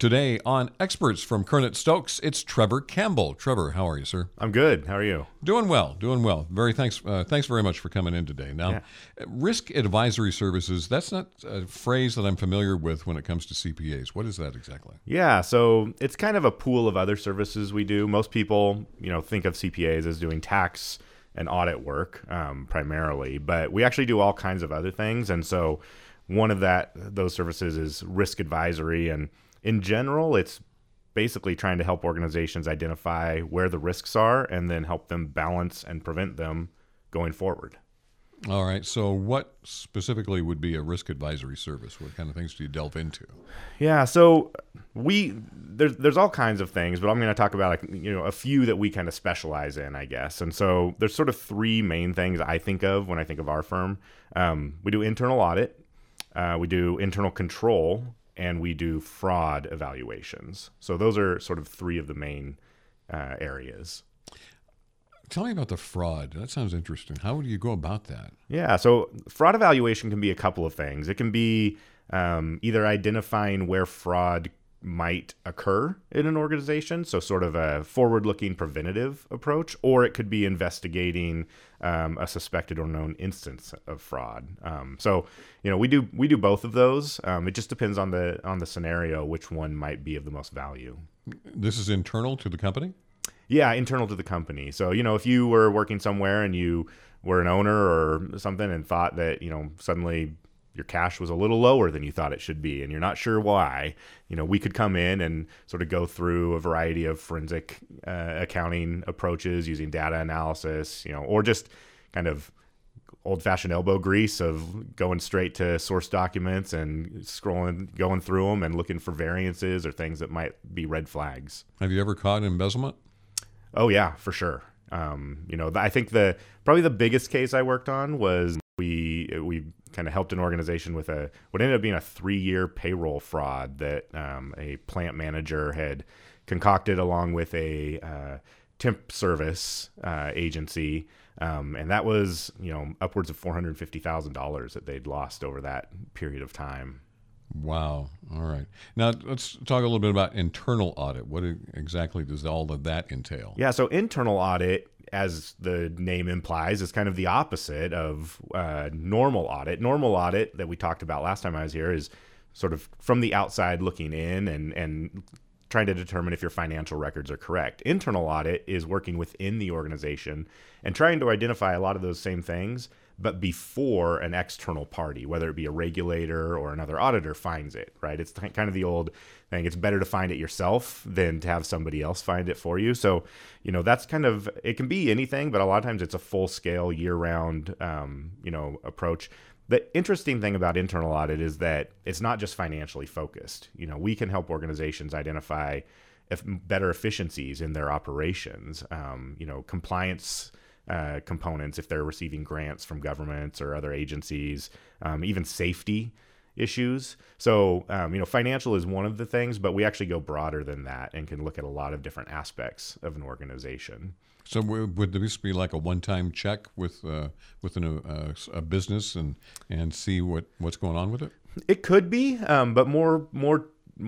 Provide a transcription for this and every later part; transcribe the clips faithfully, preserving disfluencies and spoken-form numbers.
Today on Experts from Kernet Stokes, it's Trevor Campbell. Trevor, how are you, sir? I'm good. How are you? Doing well, doing well. Very thanks. Uh, thanks very much for coming in today. Now, Yeah. risk advisory services, that's not a phrase that I'm familiar with when it comes to C P As. What is that exactly? Yeah, so it's kind of a pool of other services we do. Most people, you know, think of C P As as doing tax and audit work um, primarily, but we actually do all kinds of other things. And so one of that those services is risk advisory, and in general, it's basically trying to help organizations identify where the risks are and then help them balance and prevent them going forward. All right. So what specifically would be a risk advisory service? What kind of things do you delve into? Yeah, so we there's there's all kinds of things, but I'm going to talk about like, you know a few that we kind of specialize in, I guess. And so there's sort of three main things I think of when I think of our firm. Um, we do internal audit, uh, we do internal control, and we do fraud evaluations. So those are sort of three of the main uh, areas. Tell me about the fraud. That sounds interesting. How would you go about that? Yeah, so fraud evaluation can be a couple of things. It can be um, either identifying where fraud might occur in an organization, so sort of a forward-looking preventative approach, or it could be investigating um, a suspected or known instance of fraud. Um, so, you know, we do we do both of those. Um, it just depends on the on the scenario, which one might be of the most value. This is internal to the company? Yeah, internal to the company. So, you know, if you were working somewhere and you were an owner or something and thought that, you know, suddenly your cash was a little lower than you thought it should be, and you're not sure why, you know, we could come in and sort of go through a variety of forensic uh, accounting approaches using data analysis, you know, or just kind of old-fashioned elbow grease of going straight to source documents and scrolling, going through them and looking for variances or things that might be red flags. Have you ever caught embezzlement? Oh yeah, for sure. Um, you know, I think the probably the biggest case I worked on was we we kind of helped an organization with a what ended up being a three-year payroll fraud that um, a plant manager had concocted along with a uh, temp service uh, agency, um, and that was you know upwards of four hundred fifty thousand dollars that they'd lost over that period of time. Wow. All right. Now let's talk a little bit about internal audit. What exactly does all of that entail? Yeah. So internal audit, as the name implies, is kind of the opposite of uh, normal audit. Normal audit that we talked about last time I was here is sort of from the outside looking in and, and trying to determine if your financial records are correct. Internal audit is working within the organization and trying to identify a lot of those same things, but before an external party, whether it be a regulator or another auditor, finds it, right? It's kind of the old thing. It's better to find it yourself than to have somebody else find it for you. So, you know, that's kind of, it can be anything, but a lot of times it's a full scale year-round, um, you know, approach. The interesting thing about internal audit is that it's not just financially focused. You know, we can help organizations identify if better efficiencies in their operations, um, you know, compliance Uh, components if they're receiving grants from governments or other agencies, um, even safety issues. So, um, you know, financial is one of the things, but we actually go broader than that and can look at a lot of different aspects of an organization. So w- would this be like a one-time check with uh, with an, uh, a business and and see what, what's going on with it? It could be, um, but more more.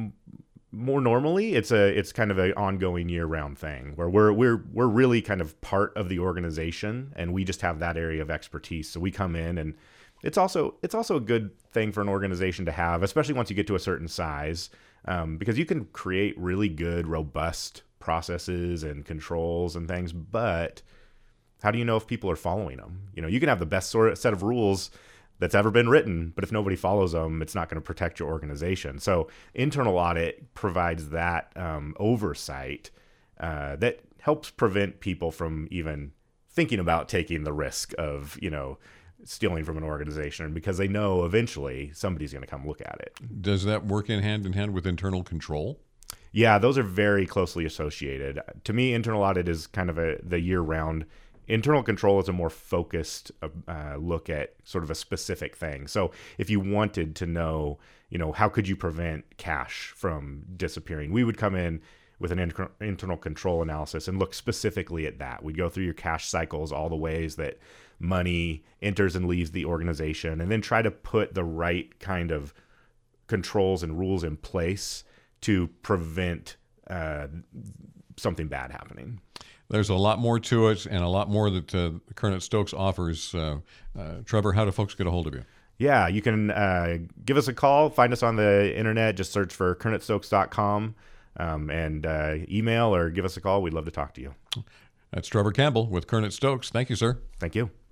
More normally, it's a it's kind of an ongoing year-round thing where we're we're we're really kind of part of the organization, and we just have that area of expertise. So we come in, and it's also it's also a good thing for an organization to have, especially once you get to a certain size, um, because you can create really good, robust processes and controls and things. But how do you know if people are following them? You know, you can have the best sort of set of rules that's ever been written, but if nobody follows them, it's not going to protect your organization. So internal audit provides that um, oversight uh, that helps prevent people from even thinking about taking the risk of, you know, stealing from an organization, because they know eventually somebody's going to come look at it. Does that work in hand in hand with internal control? Yeah, those are very closely associated. To me, internal audit is kind of a the year-round. Internal control is a more focused uh, look at sort of a specific thing. So if you wanted to know, you know, how could you prevent cash from disappearing, we would come in with an in- internal control analysis and look specifically at that. We'd go through your cash cycles, all the ways that money enters and leaves the organization, and then try to put the right kind of controls and rules in place to prevent uh, something bad happening. There's a lot more to it, and a lot more that uh, Kernet Stokes offers. Uh, uh, Trevor, how do folks get a hold of you? Yeah, you can uh, give us a call. Find us on the internet. Just search for kernet stokes dot com um, and uh, email or give us a call. We'd love to talk to you. That's Trevor Campbell with Kernet Stokes. Thank you, sir. Thank you.